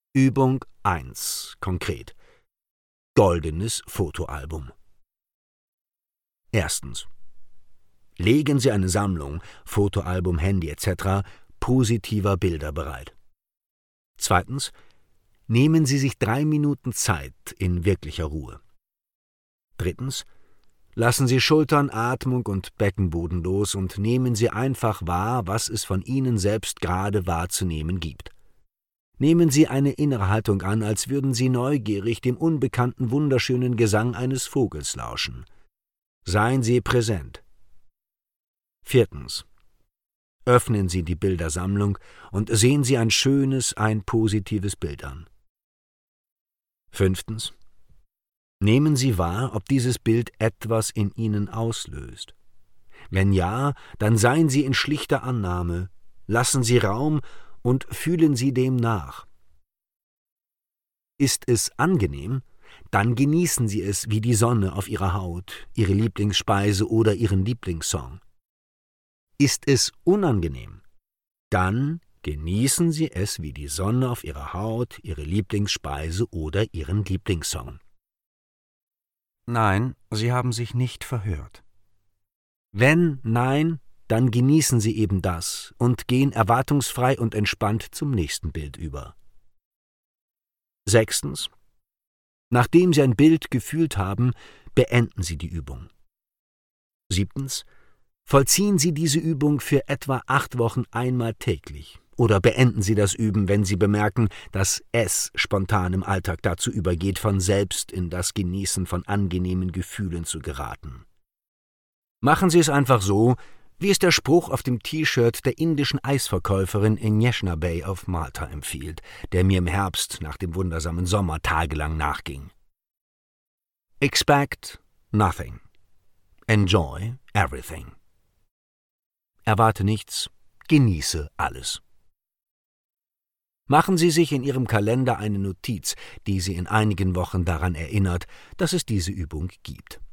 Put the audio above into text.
Übung 1. Konkret. Goldenes Fotoalbum. Erstens. Legen Sie eine Sammlung, Fotoalbum, Handy etc. positiver Bilder bereit. Zweitens. Nehmen Sie sich 3 Minuten Zeit in wirklicher Ruhe. Drittens. Lassen Sie Schultern, Atmung und Beckenboden los und nehmen Sie einfach wahr, was es von Ihnen selbst gerade wahrzunehmen gibt. Nehmen Sie eine innere Haltung an, als würden Sie neugierig dem unbekannten, wunderschönen Gesang eines Vogels lauschen. Seien Sie präsent. Viertens. Öffnen Sie die Bildersammlung und sehen Sie ein schönes, ein positives Bild an. Fünftens. Nehmen Sie wahr, ob dieses Bild etwas in Ihnen auslöst. Wenn ja, dann seien Sie in schlichter Annahme, lassen Sie Raum und fühlen Sie dem nach. Ist es angenehm, dann genießen Sie es wie die Sonne auf Ihrer Haut, Ihre Lieblingsspeise oder Ihren Lieblingssong. Ist es unangenehm, dann genießen Sie es wie die Sonne auf Ihrer Haut, Ihre Lieblingsspeise oder Ihren Lieblingssong. Nein, Sie haben sich nicht verhört. Wenn nein, dann genießen Sie eben das und gehen erwartungsfrei und entspannt zum nächsten Bild über. Sechstens. Nachdem Sie ein Bild gefühlt haben, beenden Sie die Übung. Siebtens. Vollziehen Sie diese Übung für etwa 8 Wochen einmal täglich. Oder beenden Sie das Üben, wenn Sie bemerken, dass es spontan im Alltag dazu übergeht, von selbst in das Genießen von angenehmen Gefühlen zu geraten. Machen Sie es einfach so, wie es der Spruch auf dem T-Shirt der indischen Eisverkäuferin in Yeshna Bay auf Malta empfiehlt, der mir im Herbst nach dem wundersamen Sommer tagelang nachging. Expect nothing. Enjoy everything. Erwarte nichts, genieße alles. Machen Sie sich in Ihrem Kalender eine Notiz, die Sie in einigen Wochen daran erinnert, dass es diese Übung gibt.